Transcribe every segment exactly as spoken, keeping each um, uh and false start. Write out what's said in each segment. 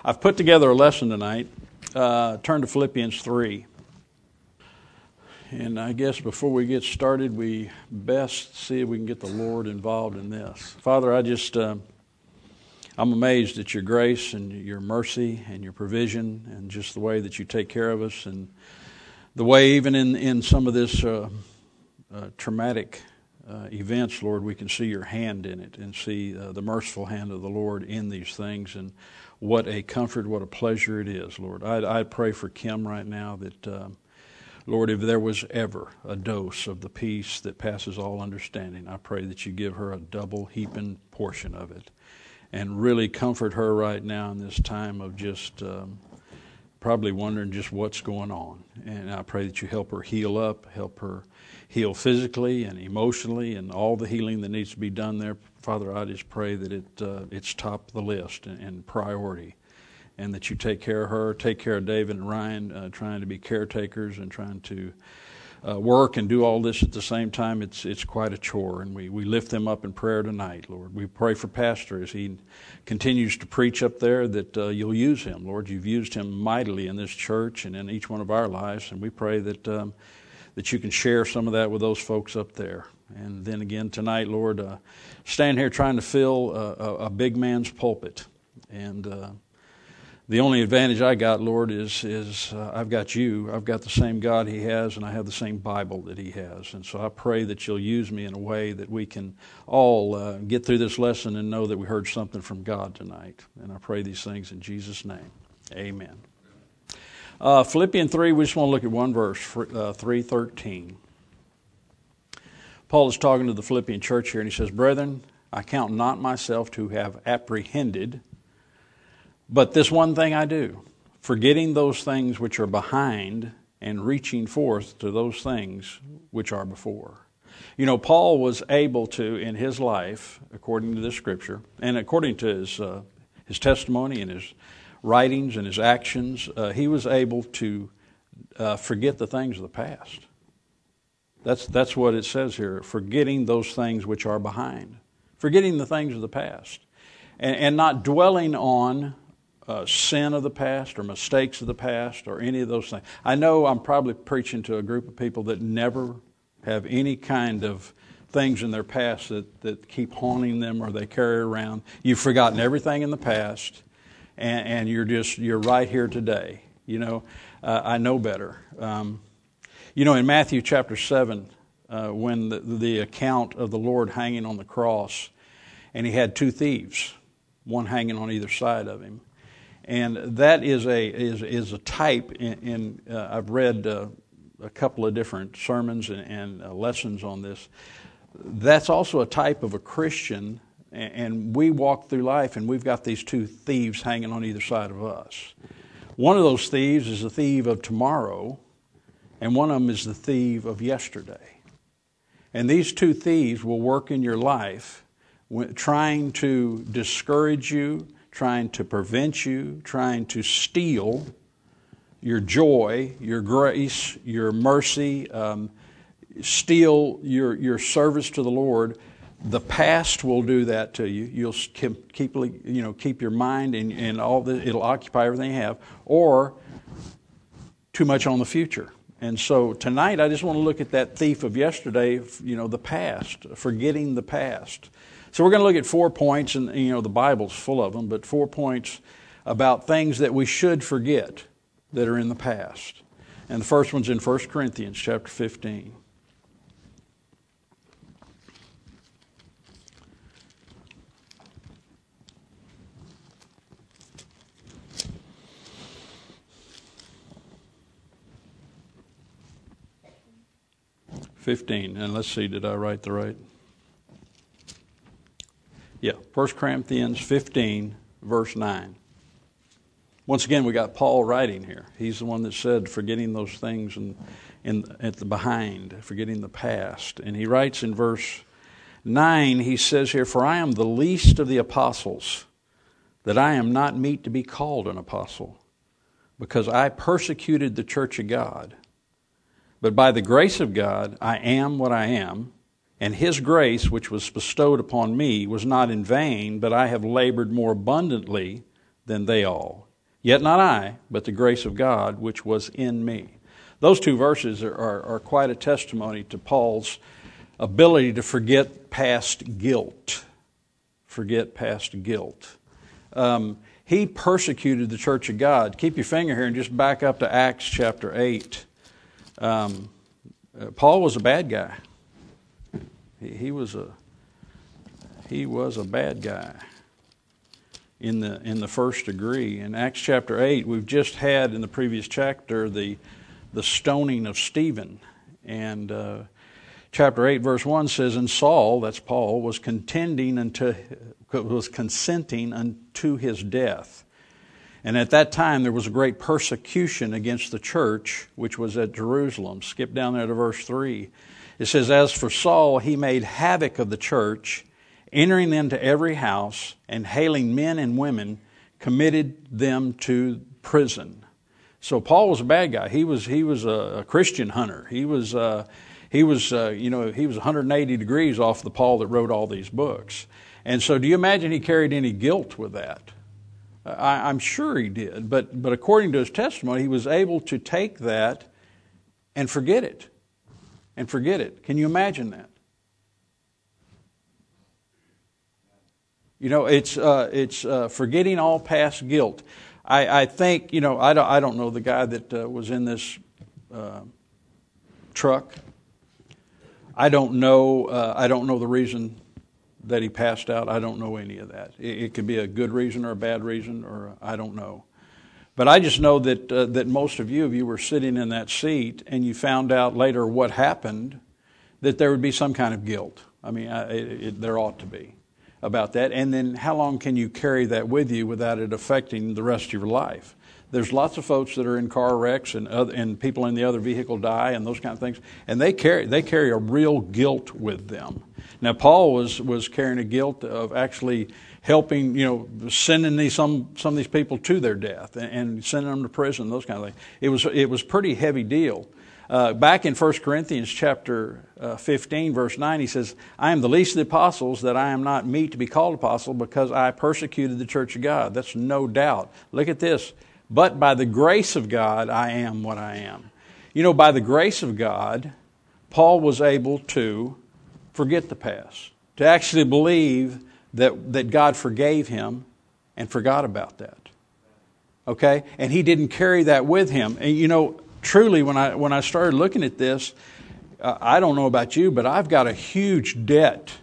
I've put together a lesson tonight. Uh, turn to Philippians three. And I guess before we get started, we best see if we can get the Lord involved in this. Father, I just, uh, I'm amazed at your grace and your mercy and your provision and just the way that you take care of us and the way even in, in some of this uh, uh, traumatic uh, events, Lord, we can see your hand in it and see uh, the merciful hand of the Lord in these things. And what a comfort, what a pleasure it is, Lord. I, I pray for Kim right now that, uh, Lord, if there was ever a dose of the peace that passes all understanding, I pray that you give her a double heaping portion of it and really comfort her right now in this time of just um, probably wondering just what's going on. And I pray that you help her heal up, help her heal physically and emotionally and all the healing that needs to be done there. Father, I just pray that it uh, it's top of the list and, and priority, and that you take care of her, take care of David and Ryan, uh, trying to be caretakers and trying to uh, work and do all this at the same time. It's it's quite a chore, and we, we lift them up in prayer tonight, Lord. We pray for Pastor as he continues to preach up there that uh, you'll use him, Lord. You've used him mightily in this church and in each one of our lives, and we pray that um, that you can share some of that with those folks up there. And then again tonight, Lord, uh, stand here trying to fill a, a, a big man's pulpit. And uh, the only advantage I got, Lord, is is uh, I've got you. I've got the same God he has, and I have the same Bible that he has. And so I pray that you'll use me in a way that we can all uh, get through this lesson and know that we heard something from God tonight. And I pray these things in Jesus' name. Amen. Uh, Philippians three, we just want to look at one verse, uh, three thirteen. Paul is talking to the Philippian church here, and he says, "Brethren, I count not myself to have apprehended, but this one thing I do, forgetting those things which are behind and reaching forth to those things which are before." You know, Paul was able to, in his life, according to this scripture, and according to his uh, his testimony and his writings and his actions, uh, he was able to uh, forget the things of the past. That's that's what it says here, forgetting those things which are behind. Forgetting the things of the past. And, and not dwelling on uh, sin of the past or mistakes of the past or any of those things. I know I'm probably preaching to a group of people that never have any kind of things in their past that, that keep haunting them or they carry around. You've forgotten everything in the past. And, and you're just, you're right here today. You know, uh, I know better. Um, you know, in Matthew chapter seven, uh, when the, the account of the Lord hanging on the cross, and he had two thieves, one hanging on either side of him. And that is a is is a type in, in uh, I've read uh, a couple of different sermons and, and uh, lessons on this. That's also a type of a Christian. And we walk through life and we've got these two thieves hanging on either side of us. One of those thieves is the thief of tomorrow, and one of them is the thief of yesterday. And these two thieves will work in your life trying to discourage you, trying to prevent you, trying to steal your joy, your grace, your mercy, um, steal your, your service to the Lord. The past will do that to you. You'll keep, keep you know, keep your mind and, and all the, it'll occupy everything you have, or too much on the future. And so tonight, I just want to look at that thief of yesterday, you know, the past, forgetting the past. So we're going to look at four points, and you know, the Bible's full of them, but four points about things that we should forget that are in the past. And the first one's in First Corinthians chapter fifteen. fifteen, and let's see, did I write the right? Yeah, First Corinthians fifteen, verse nine. Once again, we got Paul writing here. He's the one that said, forgetting those things in, in, at the behind, forgetting the past. And he writes in verse nine, he says here, "For I am the least of the apostles, that I am not meet to be called an apostle, because I persecuted the church of God. But by the grace of God, I am what I am, and His grace, which was bestowed upon me, was not in vain, but I have labored more abundantly than they all. Yet not I, but the grace of God which was in me. Those two verses are, are, are quite a testimony to Paul's ability to forget past guilt. Forget past guilt. Um, he persecuted the church of God. Keep your finger here and just back up to Acts chapter eight. Um, uh, Paul was a bad guy. He, he was a he was a bad guy in the in the first degree. In Acts chapter eight, we've just had in the previous chapter the the stoning of Stephen. And uh, chapter eight, verse one says, "And Saul," that's Paul, "was contending unto was consenting unto his death. And at that time there was a great persecution against the church, which was at Jerusalem." Skip down there to verse three. It says, "As for Saul, he made havoc of the church, entering into every house, and hailing men and women, committed them to prison." So Paul was a bad guy. He was he was a Christian hunter. He was uh, he was uh, you know he was one hundred eighty degrees off the Paul that wrote all these books. And so, do you imagine he carried any guilt with that? I, I'm sure he did. But but according to his testimony, he was able to take that and forget it, and forget it. Can you imagine that? You know, it's uh, it's uh, forgetting all past guilt. I, I think, you know, I don't, I don't know the guy that uh, was in this uh, truck. I don't know. Uh, I don't know the reason that he passed out. I don't know any of that. It, it could be a good reason or a bad reason, or I don't know. But I just know that uh, that most of you, if you were sitting in that seat and you found out later what happened, that there would be some kind of guilt. I mean, I, it, it, there ought to be about that. And then how long can you carry that with you without it affecting the rest of your life? There's lots of folks that are in car wrecks and other, and people in the other vehicle die and those kind of things, and they carry they carry a real guilt with them. Now, Paul was was carrying a guilt of actually helping, you know, sending these some some of these people to their death and, and sending them to prison, those kind of things. It was it was a pretty heavy deal. Uh, back in First Corinthians chapter uh, fifteen, verse nine, he says, "I am the least of the apostles, that I am not meet to be called apostle, because I persecuted the church of God." That's no doubt. Look at this. "But by the grace of God, I am what I am." You know, by the grace of God, Paul was able to forget the past, to actually believe that, that God forgave him and forgot about that. Okay? And he didn't carry that with him. And you know, truly, when I when I started looking at this, uh, I don't know about you, but I've got a huge debt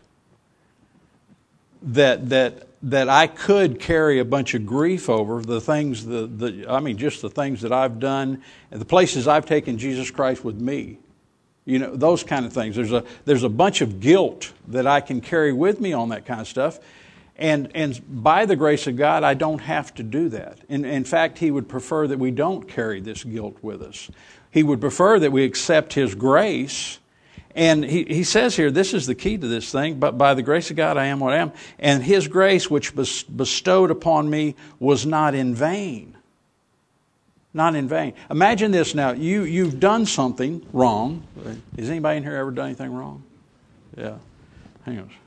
that that that I could carry a bunch of grief over, the things, the the I mean, just the things that I've done, and the places I've taken Jesus Christ with me. You know, those kind of things. There's a there's a bunch of guilt that I can carry with me on that kind of stuff. And and by the grace of God, I don't have to do that. In, in fact, He would prefer that we don't carry this guilt with us. He would prefer that we accept His grace. And he, he says here, this is the key to this thing, "But by the grace of God, I am what I am. And His grace which was bestowed upon me was not in vain." Not in vain. Imagine this now. You, you've done something wrong. Has anybody in here ever done anything wrong? Yeah. Hang on.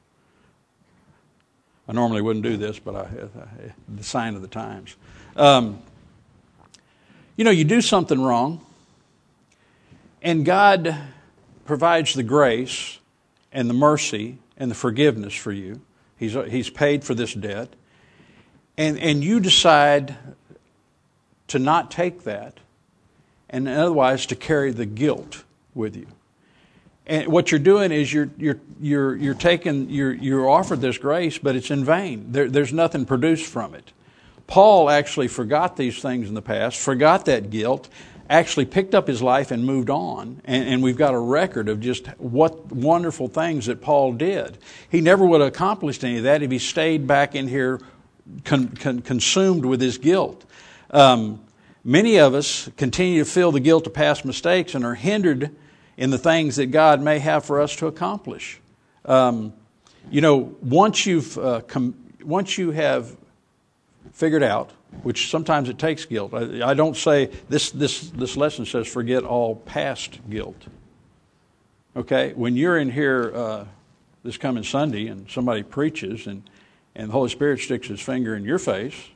I normally wouldn't do this, but I, I, the sign of the times. Um, you know, you do something wrong, and God provides the grace and the mercy and the forgiveness for you. He's He's paid for this debt, and and you decide to not take that, and otherwise to carry the guilt with you. And what you're doing is you're you're you're you're taking you're you're offered this grace, but it's in vain. There, there's nothing produced from it. Paul actually forgot these things in the past, forgot that guilt, actually picked up his life and moved on. And, and we've got a record of just what wonderful things that Paul did. He never would have accomplished any of that if he stayed back in here con, con, consumed with his guilt. Um, many of us continue to feel the guilt of past mistakes and are hindered in the things that God may have for us to accomplish. Um, you know, once you've uh, com- once you have figured out, which sometimes it takes guilt. I, I don't say this. This this lesson says forget all past guilt. Okay, when you're in here uh, this coming Sunday and somebody preaches and and the Holy Spirit sticks His finger in your face,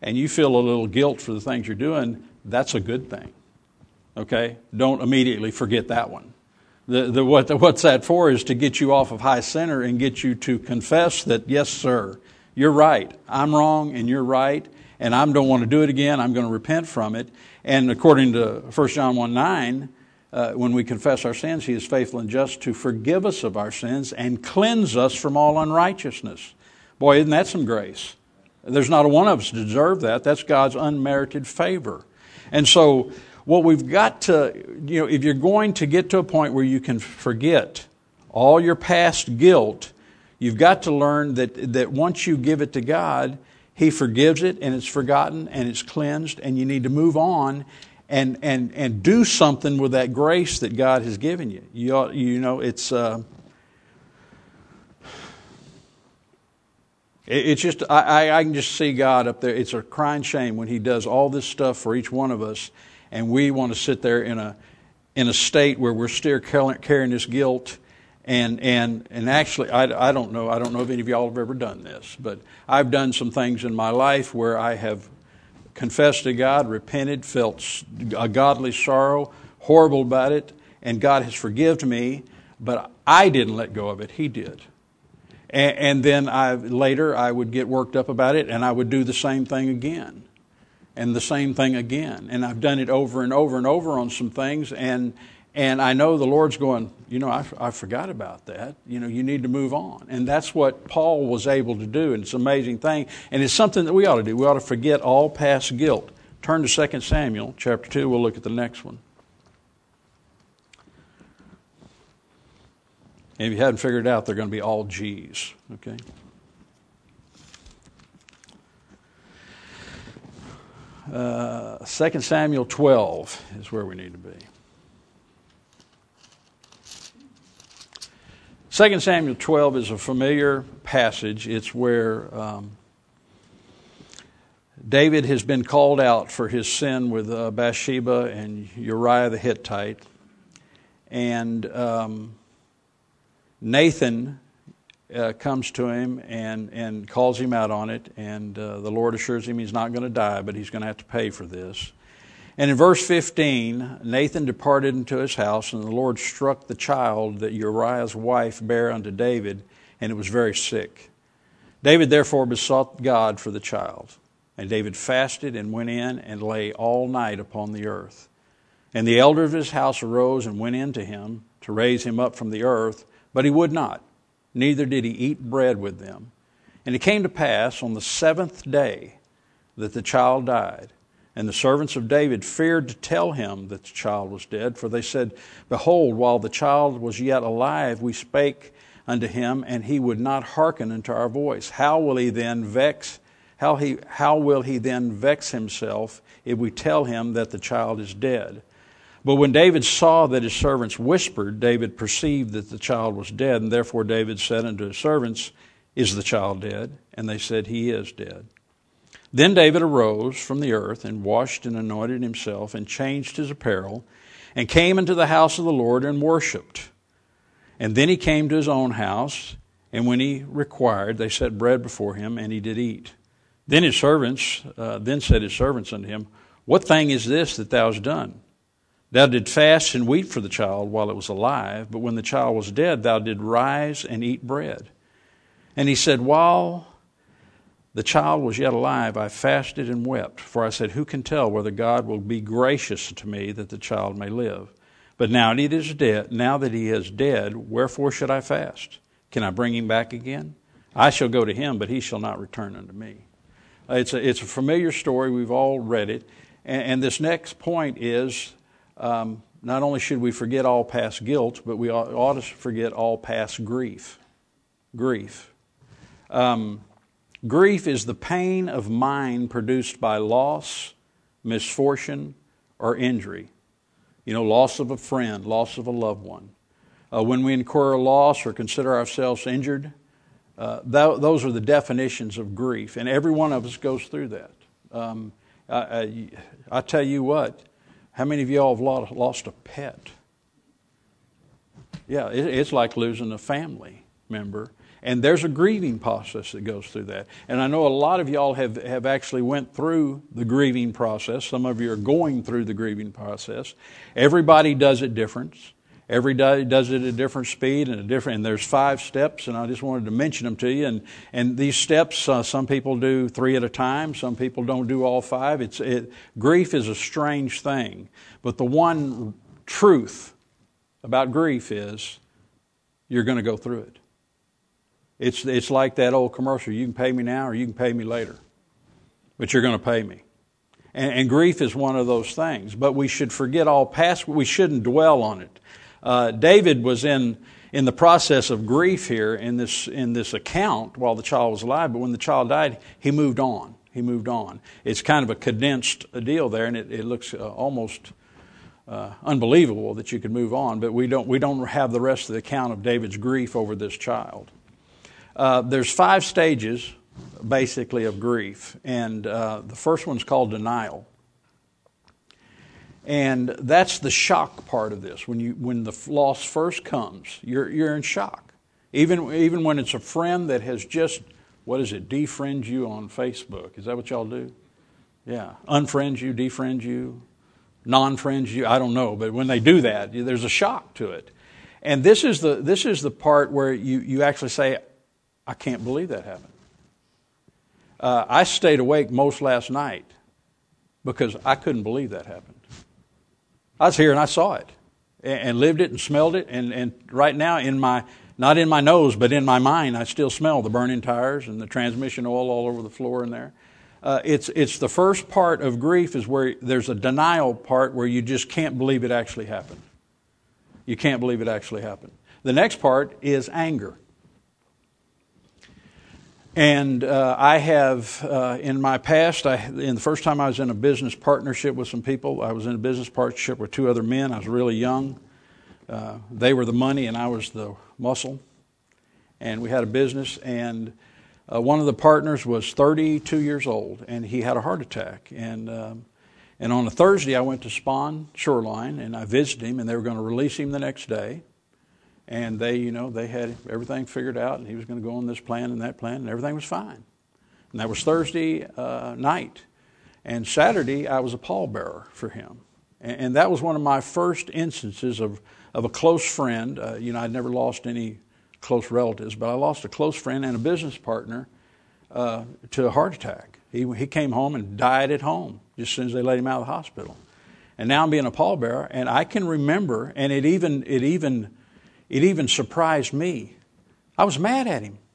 and you feel a little guilt for the things you're doing, that's a good thing. Okay? Don't immediately forget that one. The, the, what, the, what's that for is to get you off of high center and get you to confess that, yes, sir, you're right. I'm wrong and you're right, and I don't want to do it again. I'm going to repent from it. And according to First John one nine, uh, when we confess our sins, He is faithful and just to forgive us of our sins and cleanse us from all unrighteousness. Boy, isn't that some grace? There's not a one of us to deserve that. That's God's unmerited favor. And so what we've got to, you know, if you're going to get to a point where you can forget all your past guilt, you've got to learn that, that once you give it to God, He forgives it and it's forgotten and it's cleansed, and you need to move on and and and do something with that grace that God has given you. You ought, you know, it's uh, it, it's just I, I can just see God up there. It's a crying shame when He does all this stuff for each one of us, and we want to sit there in a in a state where we're still carrying this guilt. And and and actually, I, I don't know. I don't know if any of y'all have ever done this, but I've done some things in my life where I have confessed to God, repented, felt a godly sorrow, horrible about it, and God has forgiven me. But I didn't let go of it; He did. And, and then I later I would get worked up about it, and I would do the same thing again, and the same thing again. And I've done it over and over and over on some things, and. And I know the Lord's going, you know, I, I forgot about that. You know, you need to move on. And that's what Paul was able to do. And it's an amazing thing. And it's something that we ought to do. We ought to forget all past guilt. Turn to Second Samuel chapter two. We'll look at the next one. And if you hadn't figured it out, they're going to be all G's. Okay? Uh, Second Samuel twelve is where we need to be. Second Samuel twelve is a familiar passage. It's where um, David has been called out for his sin with uh, Bathsheba and Uriah the Hittite. And um, Nathan uh, comes to him and, and calls him out on it. And uh, the Lord assures him he's not going to die, but he's going to have to pay for this. And in verse fifteen, Nathan departed into his house, and the Lord struck the child that Uriah's wife bare unto David, and it was very sick. David therefore besought God for the child. And David fasted and went in and lay all night upon the earth. And the elder of his house arose and went in to him to raise him up from the earth, but he would not, neither did he eat bread with them. And it came to pass on the seventh day that the child died. And the servants of David feared to tell him that the child was dead, for they said, Behold, while the child was yet alive, we spake unto him, and he would not hearken unto our voice. How will he then vex? How he how will he then vex himself if we tell him that the child is dead? But when David saw that his servants whispered, David perceived that the child was dead, and therefore David said unto his servants, Is the child dead? And they said, He is dead. Then David arose from the earth and washed and anointed himself and changed his apparel and came into the house of the Lord and worshipped. And then he came to his own house, and when he required, they set bread before him, and he did eat. Then his servants, uh, then said his servants unto him, What thing is this that thou hast done? Thou didst fast and weep for the child while it was alive, but when the child was dead, thou didst rise and eat bread. And he said, While the child was yet alive, I fasted and wept, for I said, Who can tell whether God will be gracious to me that the child may live? But now that he is dead, now that he is dead, wherefore should I fast? Can I bring him back again? I shall go to him, but he shall not return unto me. It's a, it's a familiar story. We've all read it. And, and this next point is, um, not only should we forget all past guilt, but we ought, ought to forget all past grief. Grief. Um, Grief is the pain of mind produced by loss, misfortune, or injury. You know, loss of a friend, loss of a loved one. Uh, when we incur a loss or consider ourselves injured, uh, th- those are the definitions of grief. And every one of us goes through that. Um, I, I, I tell you what, how many of y'all have lost, lost a pet? Yeah, it, it's like losing a family member. And there's a grieving process that goes through that. And I know a lot of y'all have, have actually went through the grieving process. Some of you are going through the grieving process. Everybody does it different. Everybody does it at a different speed and a different. And there's five steps, and I just wanted to mention them to you. And and these steps, uh, some people do three at a time. Some people don't do all five. It's it, grief is a strange thing, but the one truth about grief is you're going to go through it. It's it's like that old commercial, you can pay me now or you can pay me later, but you're going to pay me. And, and grief is one of those things, but we should forget all past, we shouldn't dwell on it. Uh, David was in in the process of grief here in this in this account while the child was alive, but when the child died, he moved on. He moved on. It's kind of a condensed deal there, and it, it looks uh, almost uh, unbelievable that you could move on, but we don't we don't have the rest of the account of David's grief over this child. Uh, there's five stages, basically, of grief, and uh, the first one's called denial, and that's the shock part of this. When you when the loss first comes, you're you're in shock. Even even when it's a friend that has just, what is it, defriend you on Facebook? Is that what y'all do? Yeah, unfriend you, defriend you, non-friend you. I don't know, but when they do that, there's a shock to it, and this is the this is the part where you you actually say, I can't believe that happened. Uh, I stayed awake most last night because I couldn't believe that happened. I was here and I saw it and, and lived it and smelled it. And, and right now, in my not in my nose, but in my mind, I still smell the burning tires and the transmission oil all over the floor in there. Uh, it's it's the first part of grief is where there's a denial part where you just can't believe it actually happened. You can't believe it actually happened. The next part is anger. And uh, I have, uh, in my past, I, in the first time I was in a business partnership with some people, I was in a business partnership with two other men. I was really young. Uh, they were the money and I was the muscle. And we had a business, and uh, one of the partners was thirty-two years old, and he had a heart attack. And um, and on a Thursday, I went to Spahn Shoreline, and I visited him, and they were going to release him the next day. And they, you know, they had everything figured out, and he was going to go on this plan and that plan, and everything was fine. And that was Thursday uh, night. And Saturday, I was a pallbearer for him. And, and that was one of my first instances of, of a close friend. Uh, you know, I'd never lost any close relatives, but I lost a close friend and a business partner uh, to a heart attack. He, he came home and died at home just as soon as they let him out of the hospital. And now I'm being a pallbearer, and I can remember, and it even it even... It even surprised me. I was mad at him.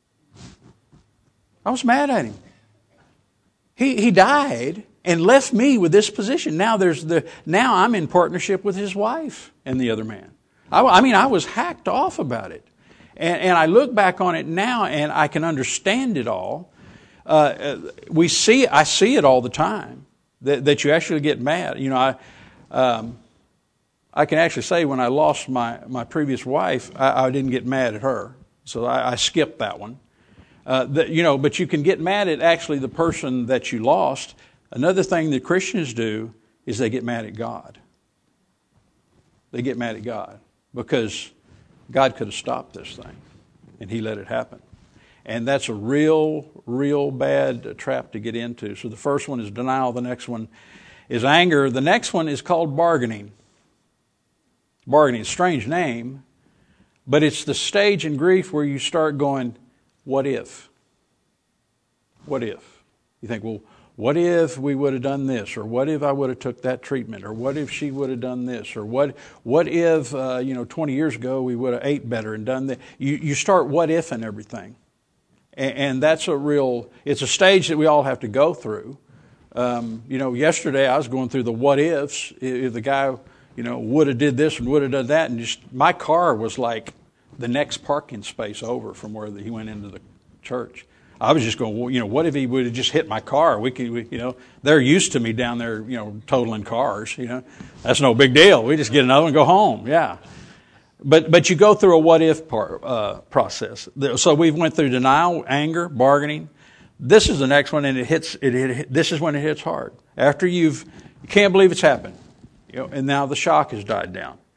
I was mad at him. He he died and left me with this position. Now there's the now I'm in partnership with his wife and the other man. I, I mean, I was hacked off about it, and and I look back on it now and I can understand it all. Uh, we see I see it all the time that that you actually get mad. You know, I. Um, I can actually say when I lost my, my previous wife, I, I didn't get mad at her. So I, I skipped that one. Uh, the, you know, but you can get mad at actually the person that you lost. Another thing that Christians do is they get mad at God. They get mad at God because God could have stopped this thing, and He let it happen. And that's a real, real bad trap to get into. So the first one is denial. The next one is anger. The next one is called bargaining. Bargaining, strange name, but it's the stage in grief where you start going, what if? What if? You think, well, what if we would have done this? Or what if I would have took that treatment? Or what if she would have done this? Or what what if, uh, you know, twenty years ago we would have ate better and done that? You, you start what if and everything. And, and that's a real, it's a stage that we all have to go through. Um, you know, yesterday I was going through the what ifs. If the guy... you know, would have did this and would have done that. And just my car was like the next parking space over from where he went into the church. I was just going, well, you know, what if he would have just hit my car? We could, we, you know, they're used to me down there, you know, totaling cars, you know. That's no big deal. We just get another one and go home, yeah. But but you go through a what if part, uh, process. So we went through denial, anger, bargaining. This is the next one, and it hits. It, it this is when it hits hard. After you've, you can't believe it's happened. You know, and now the shock has died down.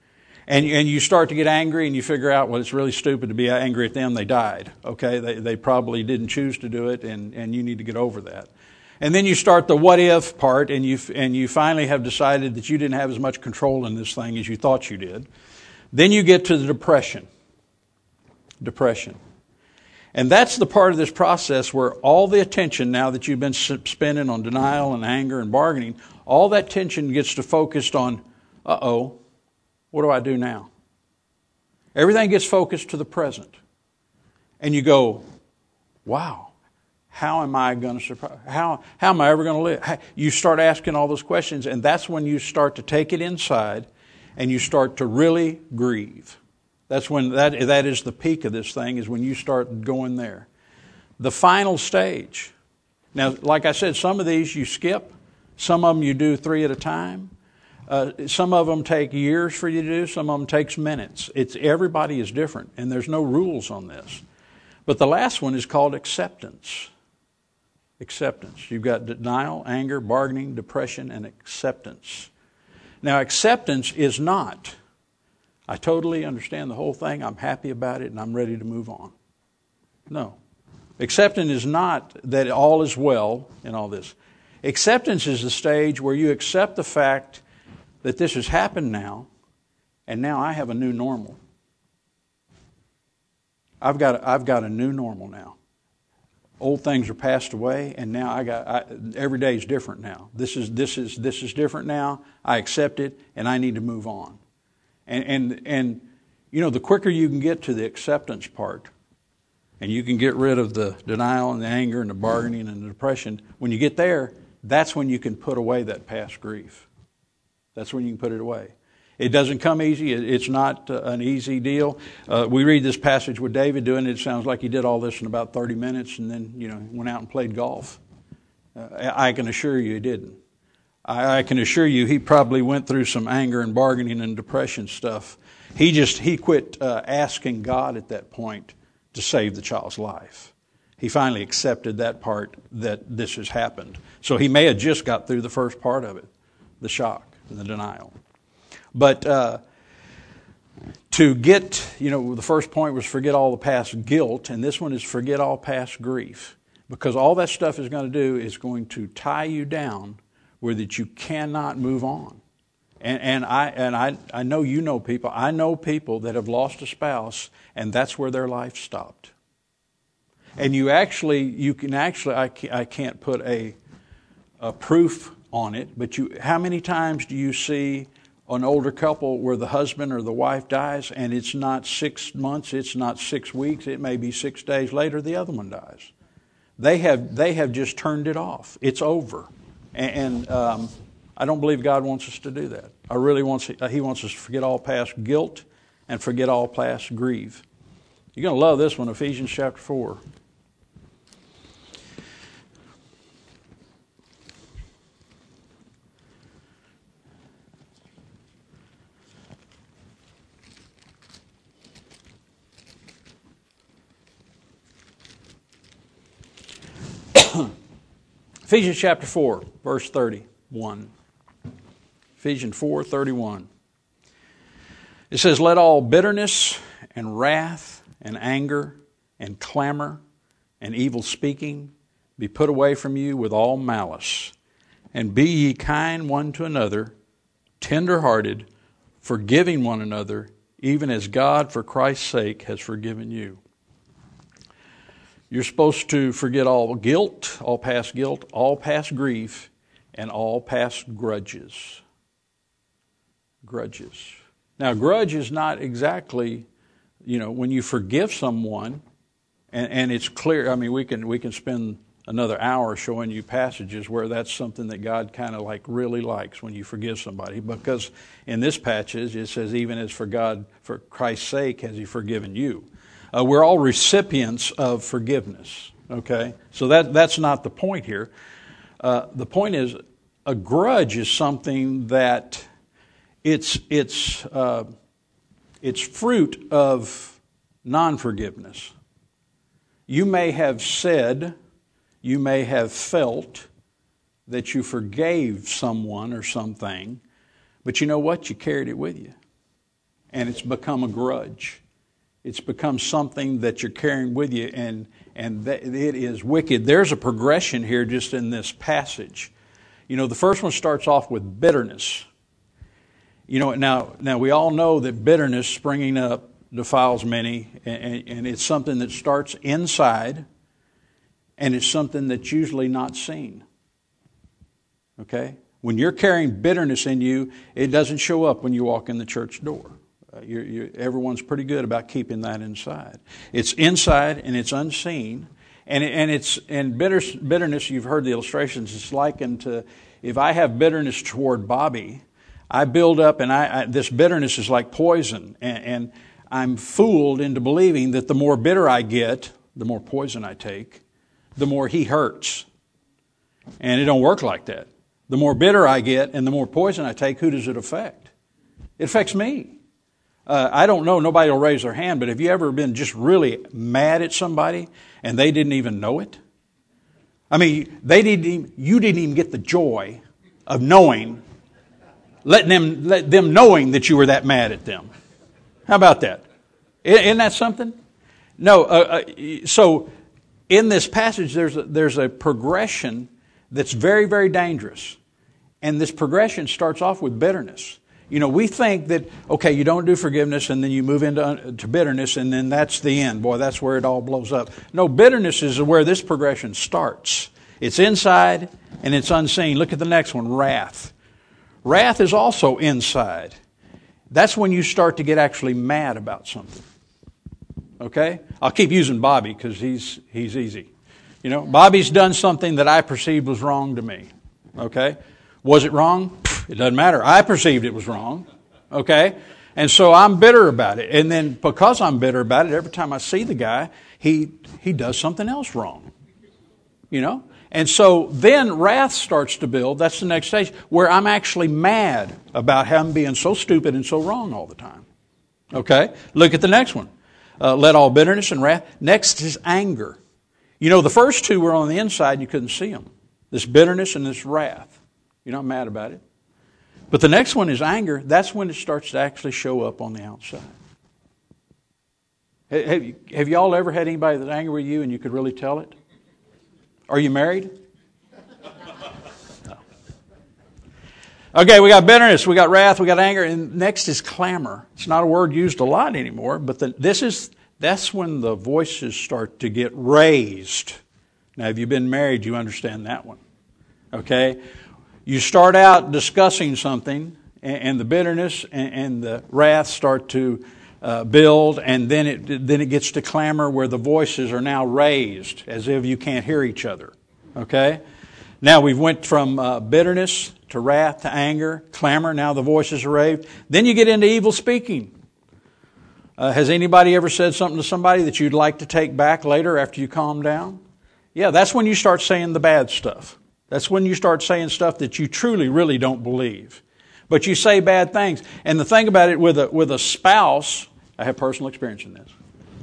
And, and you start to get angry and you figure out, well, it's really stupid to be angry at them. They died. Okay. They, they probably didn't choose to do it, and, and you need to get over that. And then you start the what if part, and you, and you finally have decided that you didn't have as much control in this thing as you thought you did. Then you get to the depression. Depression. And that's the part of this process where all the attention, now that you've been spending on denial and anger and bargaining, all that tension gets to focused on, uh-oh, what do I do now? Everything gets focused to the present. And you go, wow, how am I going to survive? How, how am I ever going to live? How, you start asking all those questions, and that's when you start to take it inside and you start to really grieve. That's when that that is the peak of this thing, is when you start going there. The final stage. Now, like I said, some of these you skip. Some of them you do three at a time. Uh, some of them take years for you to do. Some of them takes minutes. It's everybody is different, and there's no rules on this. But the last one is called acceptance. Acceptance. You've got denial, anger, bargaining, depression, and acceptance. Now, acceptance is not, I totally understand the whole thing, I'm happy about it, and I'm ready to move on. No. Acceptance is not that all is well in all this. Acceptance is the stage where you accept the fact that this has happened now, and now I have a new normal. I've got a, I've got a new normal now. Old things are passed away, and now I got I, every day is different now. This is this is this is different now. I accept it, and I need to move on. And and and you know, the quicker you can get to the acceptance part, and you can get rid of the denial and the anger and the bargaining and the depression, when you get there, that's when you can put away that past grief. That's when you can put it away. It doesn't come easy. It's not an easy deal. Uh, we read this passage with David doing it. It sounds like he did all this in about thirty minutes, and then, you know, went out and played golf. Uh, I can assure you he didn't. I, I can assure you he probably went through some anger and bargaining and depression stuff. He just, he quit uh, asking God at that point to save the child's life. He finally accepted that part, that this has happened. So he may have just got through the first part of it, the shock and the denial. But uh, to get, you know, the first point was forget all the past guilt, and this one is forget all past grief. Because all that stuff is going to do is going to tie you down where that you cannot move on. And, and I and I, I know you know people. I know people that have lost a spouse, and that's where their life stopped. And you actually, you can actually, I can't, I can't put a, a proof on it, but you, how many times do you see an older couple where the husband or the wife dies, and it's not six months, it's not six weeks, it may be six days later the other one dies. They have they have just turned it off. It's over. And, and um, I don't believe God wants us to do that. I really wants He wants us to forget all past guilt and forget all past grief. You're going to love this one, Ephesians chapter four. Ephesians chapter four, verse thirty-one. Ephesians four, thirty-one. It says, let all bitterness and wrath and anger and clamor and evil speaking be put away from you with all malice. And be ye kind one to another, tender-hearted, forgiving one another, even as God for Christ's sake has forgiven you. You're supposed to forget all guilt, all past guilt, all past grief, and all past grudges. Grudges. Now, grudge is not exactly, you know, when you forgive someone, and, and it's clear, I mean, we can we can spend another hour showing you passages where that's something that God kind of like really likes when you forgive somebody, because in this passage it says, even as for God, for Christ's sake, has He forgiven you. Uh, we're all recipients of forgiveness, okay? So that that's not the point here. Uh, the point is, a grudge is something that it's it's uh, it's fruit of non-forgiveness. You may have said, you may have felt that you forgave someone or something, but you know what? You carried it with you. and it's become a grudge. It's become something that you're carrying with you, and, and that it is wicked. There's a progression here just in this passage. You know, the first one starts off with bitterness. You know, now, now we all know that bitterness springing up defiles many, and, and it's something that starts inside, and it's something that's usually not seen. Okay? When you're carrying bitterness in you, it doesn't show up when you walk in the church door. Uh, you're, you're, everyone's pretty good about keeping that inside. It's inside and it's unseen, and it, and it's and bitter, bitterness. You've heard the illustrations. It's likened to, if I have bitterness toward Bobby, I build up, and I, I this bitterness is like poison, and, and I'm fooled into believing that the more bitter I get, the more poison I take, the more he hurts. And it don't work like that. The more bitter I get and the more poison I take, who does it affect? It affects me. Uh, I don't know, nobody will raise their hand, but have you ever been just really mad at somebody and they didn't even know it? I mean, they didn't even, you didn't even get the joy of knowing, letting them, let them knowing that you were that mad at them. How about that? Isn't that something? No, uh, uh, so in this passage, there's a, there's a progression that's very, very dangerous. And this progression starts off with bitterness. You know, we think that, okay, you don't do forgiveness and then you move into to bitterness and then that's the end. Boy, that's where it all blows up. No, bitterness is where this progression starts. It's inside and it's unseen. Look at the next one, wrath. Wrath is also inside. That's when you start to get actually mad about something. Okay? I'll keep using Bobby because he's he's easy. You know, Bobby's done something that I perceived was wrong to me. Okay? Was it wrong? It doesn't matter. I perceived it was wrong. Okay? And so I'm bitter about it. And then because I'm bitter about it, every time I see the guy, he he does something else wrong. You know? And so then wrath starts to build. That's the next stage where I'm actually mad about him being so stupid and so wrong all the time. Okay? Look at the next one. Uh, let all bitterness and wrath. Next is anger. You know, the first two were on the inside. You couldn't see them. This bitterness and this wrath. You're not mad about it. But the next one is anger. That's when it starts to actually show up on the outside. Have, you, have y'all ever had anybody that's angry with you and you could really tell it? Are you married? No. Okay, we got bitterness, we got wrath, we got anger, and next is clamor. It's not a word used a lot anymore, but the, this is that's when the voices start to get raised. Now, if you've been married, you understand that one. Okay? You start out discussing something, and, and the bitterness and, and the wrath start to Uh, build, and then it then it gets to clamor where the voices are now raised as if you can't hear each other. Okay? Now we've went from uh, bitterness to wrath to anger, clamor, now the voices are raised. Then you get into evil speaking. Uh, has anybody ever said something to somebody that you'd like to take back later after you calm down? Yeah, that's when you start saying the bad stuff. That's when you start saying stuff that you truly, really don't believe. But you say bad things. And the thing about it with a with a spouse, I have personal experience in this.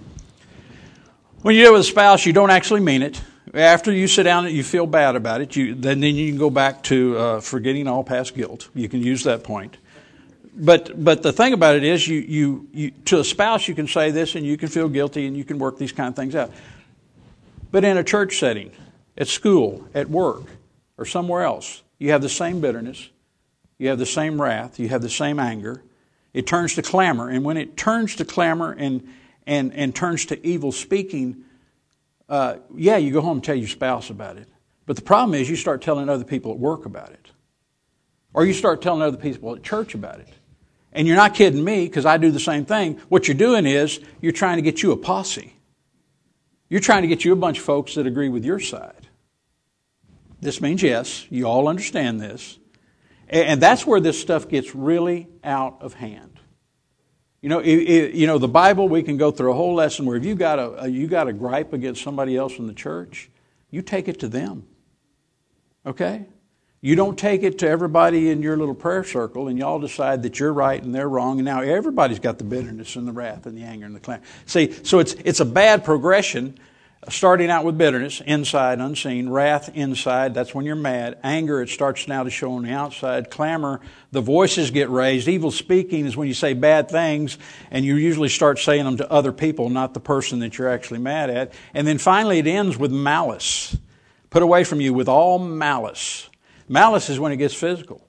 When you do it with a spouse, you don't actually mean it. After you sit down and you feel bad about it, you then, then you can go back to uh, forgetting all past guilt. You can use that point. But but the thing about it is, you, you you to a spouse you can say this and you can feel guilty and you can work these kind of things out. But in a church setting, at school, at work, or somewhere else, you have the same bitterness, you have the same wrath, you have the same anger. It turns to clamor, and when it turns to clamor and and and turns to evil speaking, uh, yeah, you go home and tell your spouse about it. But the problem is, you start telling other people at work about it, or you start telling other people at church about it. And you're not kidding me, because I do the same thing. What you're doing is you're trying to get you a posse. You're trying to get you a bunch of folks that agree with your side. This means yes, you all understand this. And that's where this stuff gets really out of hand. You know, it, it, you know, the Bible, we can go through a whole lesson where if you got a, a you got a gripe against somebody else in the church, you take it to them. Okay? You don't take it to everybody in your little prayer circle and y'all decide that you're right and they're wrong, and now everybody's got the bitterness and the wrath and the anger and the clamor. See, so it's it's a bad progression. Starting out with bitterness, inside, unseen. Wrath, inside, that's when you're mad. Anger, it starts now to show on the outside. Clamor, the voices get raised. Evil speaking is when you say bad things, and you usually start saying them to other people, not the person that you're actually mad at. And then finally it ends with malice. Put away from you with all malice. Malice is when it gets physical.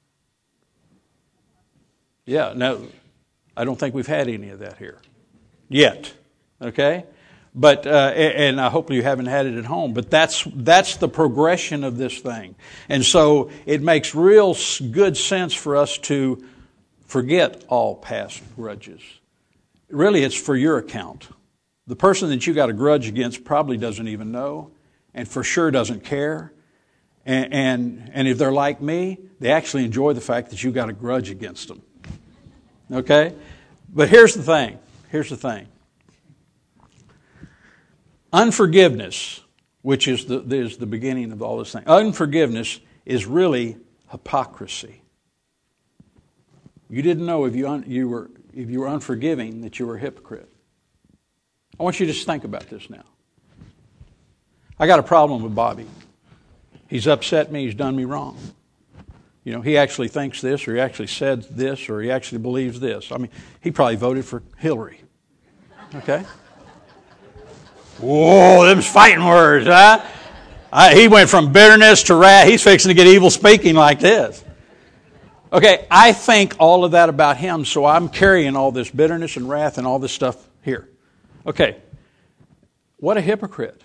Yeah, no, I don't think we've had any of that here yet. Okay? But uh, and I hope you haven't had it at home. But that's that's the progression of this thing, and so it makes real good sense for us to forget all past grudges. Really, it's for your account. The person that you got a grudge against probably doesn't even know, and for sure doesn't care. And and, and if they're like me, they actually enjoy the fact that you got a grudge against them. Okay, but here's the thing. Here's the thing. Unforgiveness, which is the, is the beginning of all this thing. Unforgiveness is really hypocrisy. You didn't know if you, un, you were if you were unforgiving that you were a hypocrite. I want you to just think about this now. I got a problem with Bobby. He's upset me. He's done me wrong. You know, he actually thinks this, or he actually said this, or he actually believes this. I mean, he probably voted for Hillary. Okay? Whoa, them's fighting words, huh? I, he went from bitterness to wrath. He's fixing to get evil speaking like this. Okay, I think all of that about him, so I'm carrying all this bitterness and wrath and all this stuff here. Okay, what a hypocrite.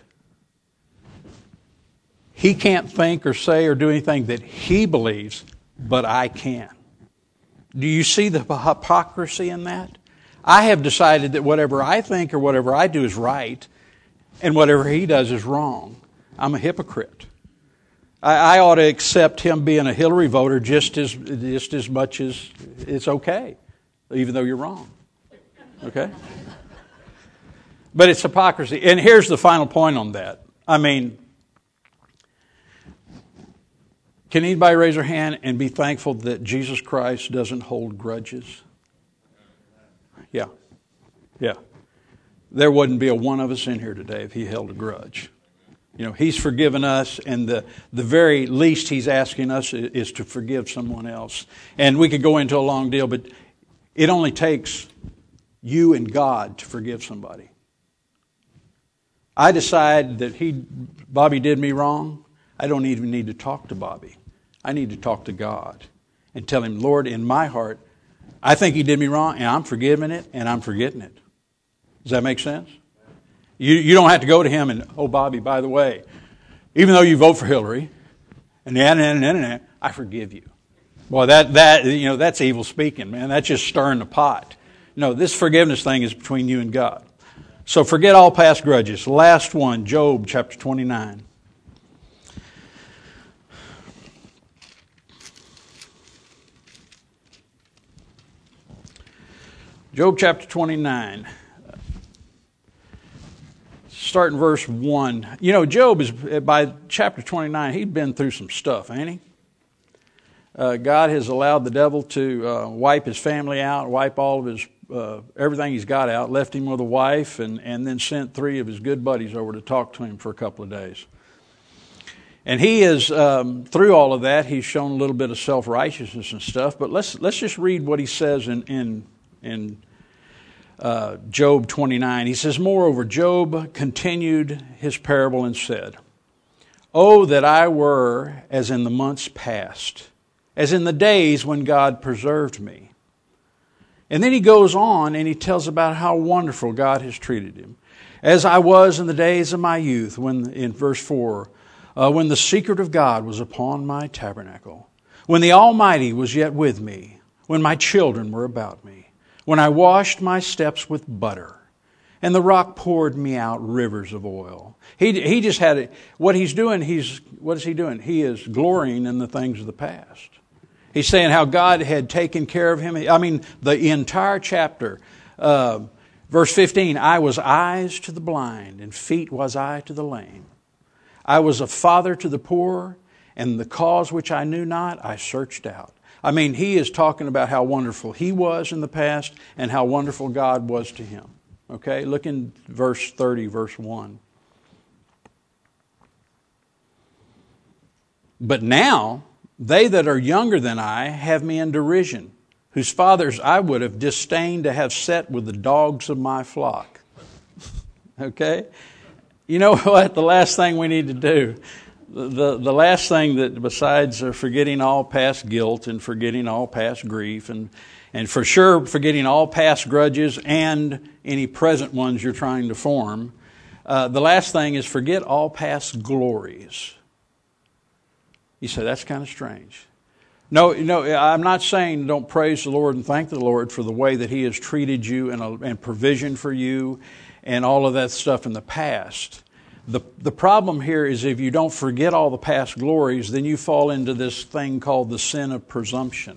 He can't think or say or do anything that he believes, but I can. Do you see the hypocrisy in that? I have decided that whatever I think or whatever I do is right, and whatever he does is wrong. I'm a hypocrite. I, I ought to accept him being a Hillary voter just as just as much as it's okay, even though you're wrong. Okay? But it's hypocrisy. And here's the final point on that. I mean, can anybody raise their hand and be thankful that Jesus Christ doesn't hold grudges? Yeah. Yeah. There wouldn't be a one of us in here today if he held a grudge. You know, he's forgiven us, and the, the very least he's asking us is to forgive someone else. And we could go into a long deal, but it only takes you and God to forgive somebody. I decide that he, Bobby did me wrong. I don't even need to talk to Bobby. I need to talk to God and tell him, Lord, in my heart, I think he did me wrong, and I'm forgiving it, and I'm forgetting it. Does that make sense? You you don't have to go to him and, oh, Bobby, by the way, even though you vote for Hillary, and and and and, and I forgive you. Boy, that that you know that's evil speaking, man. That's just stirring the pot. No, this forgiveness thing is between you and God. So forget all past grudges. Last one, Job chapter twenty-nine. Job chapter twenty-nine. Start in verse one. You know, Job is, by chapter twenty-nine, he'd been through some stuff, ain't he? Uh, God has allowed the devil to uh, wipe his family out, wipe all of his, uh, everything he's got out, left him with a wife, and, and then sent three of his good buddies over to talk to him for a couple of days. And he is, um, through all of that, he's shown a little bit of self-righteousness and stuff, but let's let's just read what he says in, in, in Uh, Job twenty-nine. He says, moreover, Job continued his parable and said, oh, that I were as in the months past, as in the days when God preserved me. And then he goes on and he tells about how wonderful God has treated him. As I was in the days of my youth, when in verse four, uh, when the secret of God was upon my tabernacle, when the Almighty was yet with me, when my children were about me, when I washed my steps with butter, and the rock poured me out rivers of oil. He he just had it. What he's doing, he's what is he doing? He is glorying in the things of the past. He's saying how God had taken care of him. I mean, the entire chapter. Uh, verse fifteen, I was eyes to the blind, and feet was I to the lame. I was a father to the poor, and the cause which I knew not, I searched out. I mean, he is talking about how wonderful he was in the past and how wonderful God was to him. Okay, look in verse thirty, verse one. But now they that are younger than I have me in derision, whose fathers I would have disdained to have set with the dogs of my flock. Okay? You know what? The last thing we need to do, the, the last thing that besides forgetting all past guilt and forgetting all past grief and, and for sure forgetting all past grudges and any present ones you're trying to form, uh, the last thing is forget all past glories. You say, that's kind of strange. No, no, I'm not saying don't praise the Lord and thank the Lord for the way that He has treated you and, and provision for you and all of that stuff in the past. The, the problem here is if you don't forget all the past glories, then you fall into this thing called the sin of presumption.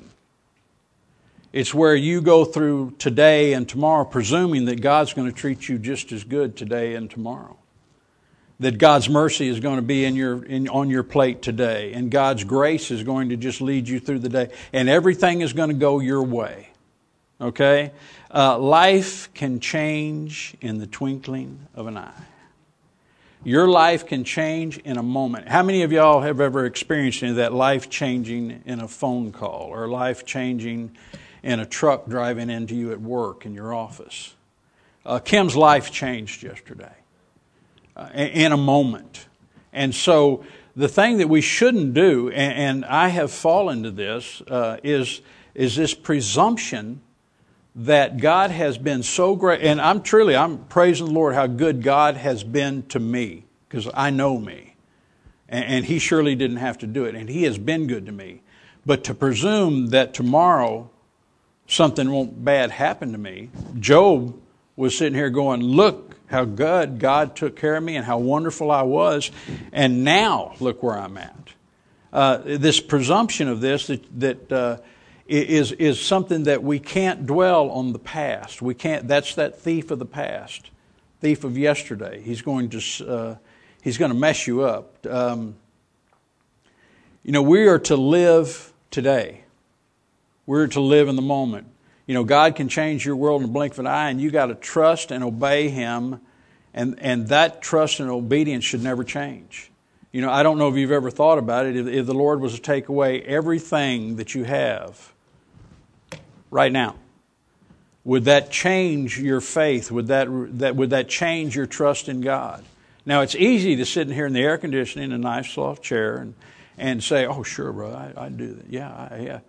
It's where you go through today and tomorrow presuming that God's going to treat you just as good today and tomorrow. That God's mercy is going to be in your in, on your plate today. And God's grace is going to just lead you through the day. And everything is going to go your way. Okay? Uh, life can change in the twinkling of an eye. Your life can change in a moment. How many of y'all have ever experienced any of that life changing in a phone call or life changing in a truck driving into you at work in your office? Uh, Kim's life changed yesterday. Uh, in a moment. And so the thing that we shouldn't do, and, and I have fallen to this, uh, is, is this presumption that God has been so great. And I'm truly, I'm praising the Lord how good God has been to me, because I know me. And, and He surely didn't have to do it. And He has been good to me. But to presume that tomorrow something won't bad happen to me, Job was sitting here going, look, how good God took care of me and how wonderful I was. And now look where I'm at. Uh, this presumption of this that, that uh, is, is something that we can't dwell on the past. We can't. That's that thief of the past, thief of yesterday. He's going to uh, he's going to mess you up. Um, you know, we are to live today. We're to live in the moment. You know, God can change your world in a blink of an eye, and you got to trust and obey Him, and, and that trust and obedience should never change. You know, I don't know if you've ever thought about it. If, if the Lord was to take away everything that you have right now, would that change your faith? Would that, that would that change your trust in God? Now, it's easy to sit in here in the air conditioning in a nice soft chair and, and say, "Oh, sure, brother, I, I do that. Yeah, I, yeah."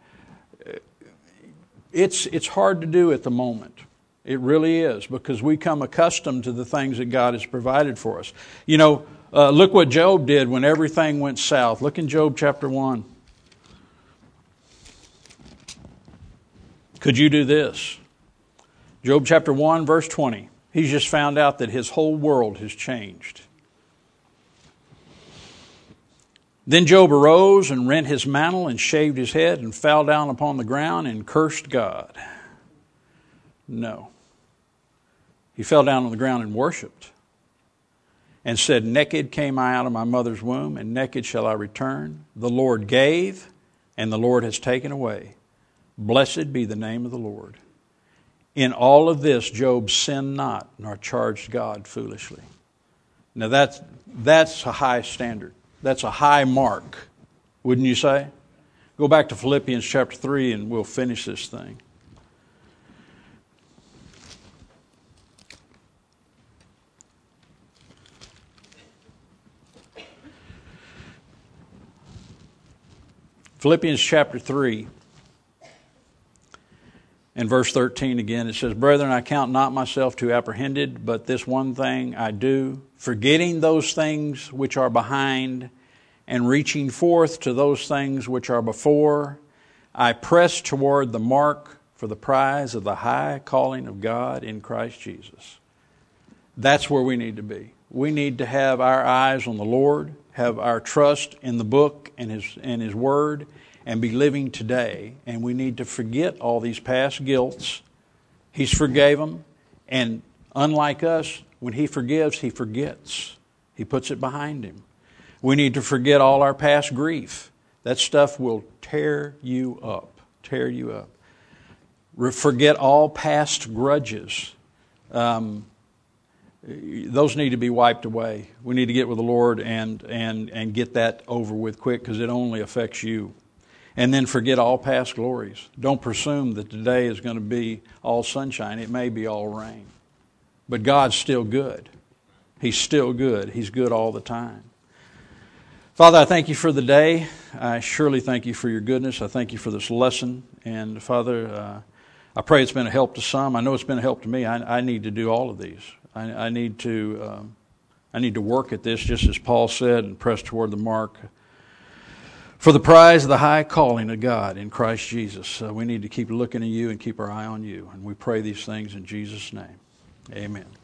It's it's hard to do at the moment. It really is, because we come accustomed to the things that God has provided for us. You know, uh, look what Job did when everything went south. Look in Job chapter one. Could you do this? Job chapter one, verse twenty. He's just found out that his whole world has changed. Then Job arose and rent his mantle and shaved his head and fell down upon the ground and cursed God. No. He fell down on the ground and worshiped and said, "Naked came I out of my mother's womb, and naked shall I return. The Lord gave, and the Lord has taken away. Blessed be the name of the Lord." In all of this, Job sinned not, nor charged God foolishly. Now that's, that's a high standard. That's a high mark, wouldn't you say? Go back to Philippians chapter three and we'll finish this thing. Philippians chapter three and verse thirteen again, it says, "Brethren, I count not myself to apprehended, but this one thing I do, forgetting those things which are behind and reaching forth to those things which are before, I press toward the mark for the prize of the high calling of God in Christ Jesus." That's where we need to be. We need to have our eyes on the Lord, have our trust in the book and His, and His Word, and be living today. And we need to forget all these past guilts. He's forgave them. And unlike us, when He forgives, He forgets. He puts it behind Him. We need to forget all our past grief. That stuff will tear you up. Tear you up. Forget all past grudges. Um, those need to be wiped away. We need to get with the Lord and and and get that over with quick, because it only affects you. And then forget all past glories. Don't presume that today is going to be all sunshine. It may be all rain. But God's still good. He's still good. He's good all the time. Father, I thank you for the day. I surely thank you for your goodness. I thank you for this lesson. And Father, uh, I pray it's been a help to some. I know it's been a help to me. I, I need to do all of these. I, I need to um, I need to work at this, just as Paul said, and press toward the mark for the prize of the high calling of God in Christ Jesus. Uh, we need to keep looking at you and keep our eye on you. And we pray these things in Jesus' name. Amen.